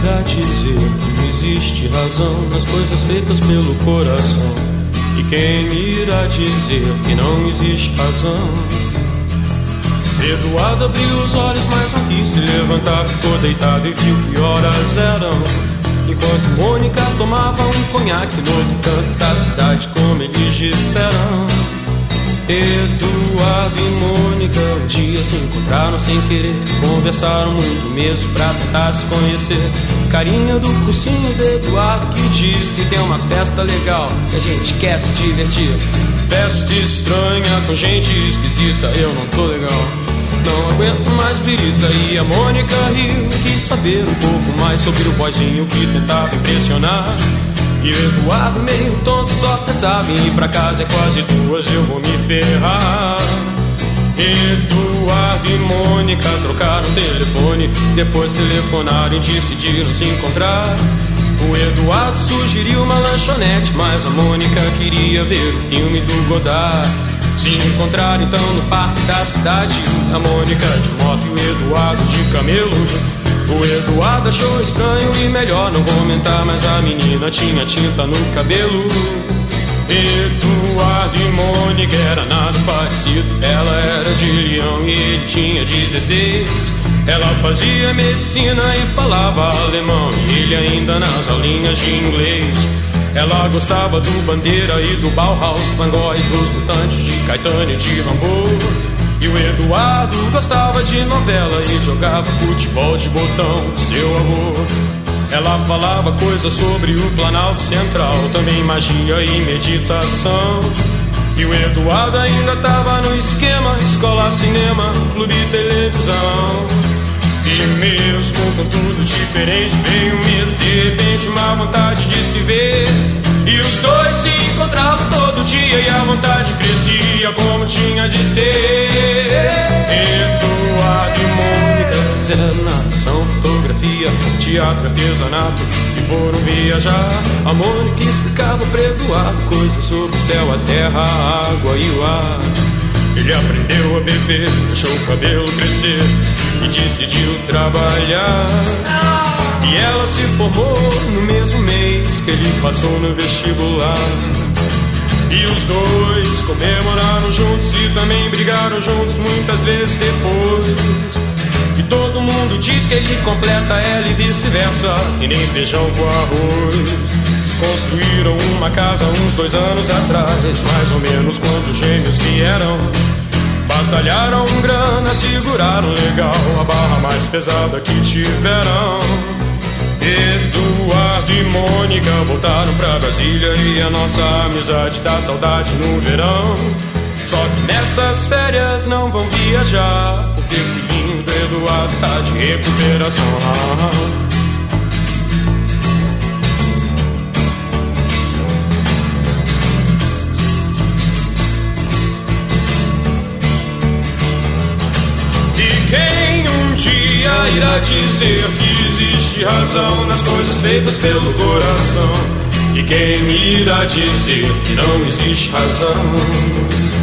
irá dizer que não existe razão nas coisas feitas pelo coração? E quem me irá dizer que não existe razão? Eduardo abriu os olhos, mas não quis se levantar. Ficou deitado e viu que horas eram, enquanto Mônica tomava um conhaque no outro canto da cidade, como eles disseram. Eduardo e Mônica um dia se encontraram sem querer, conversaram muito mesmo pra tentar se conhecer. Carinha do cursinho de Eduardo que disse que tem uma festa legal que a gente quer se divertir. Festa estranha com gente esquisita, eu não tô legal, não aguento mais birita. E a Mônica riu, quis saber um pouco mais sobre o boyzinho que tentava impressionar. E o Eduardo meio tonto só pensava em ir pra casa, é quase 2, eu vou me ferrar. Eduardo e Mônica trocaram telefone, depois telefonaram e decidiram se encontrar. O Eduardo sugeriu uma lanchonete, mas a Mônica queria ver o filme do Godard. Se encontraram então no parque da cidade, a Mônica de moto e o Eduardo de camelo. O Eduardo achou estranho e melhor não comentar, mas a menina tinha tinta no cabelo. Eduardo e Mônica era nada parecido, ela era de Leão e ele tinha 16. Ela fazia medicina e falava alemão, e ele ainda nas aulinhas de inglês. Ela gostava do Bandeira e do Bauhaus, Van Gogh e dos Mutantes, de Caetano e de Rambo. E o Eduardo gostava de novela e jogava futebol de botão com seu avô. Ela falava coisas sobre o Planalto Central, também magia e meditação. E o Eduardo ainda tava no esquema, escola, cinema, clube e televisão. E mesmo com tudo diferente, veio um medo, de repente uma vontade de se ver. E os dois se encontravam todo dia e a vontade crescia como tinha de ser. Eduardo e Mônica fizeram natação, fotografia, teatro, artesanato e foram viajar. A Mônica explicava para Eduardo coisas sobre o céu, a terra, a água e o ar. Ele aprendeu a beber, deixou o cabelo crescer e decidiu trabalhar. E ela se formou no mesmo mês que ele passou no vestibular. E os dois comemoraram juntos e também brigaram juntos muitas vezes depois. E todo mundo diz que ele completa ela e vice-versa, e nem feijão com arroz. Construíram uma casa uns 2 anos atrás, mais ou menos quando os gêmeos vieram. Batalharam grana, seguraram legal a barra mais pesada que tiveram. Eduardo e Mônica voltaram pra Brasília e a nossa amizade dá saudade no verão. Só que nessas férias não vão viajar, porque o filhinho do Eduardo tá de recuperação. E quem um dia irá dizer que existe razão nas coisas feitas pelo coração? E quem irá dizer que não existe razão?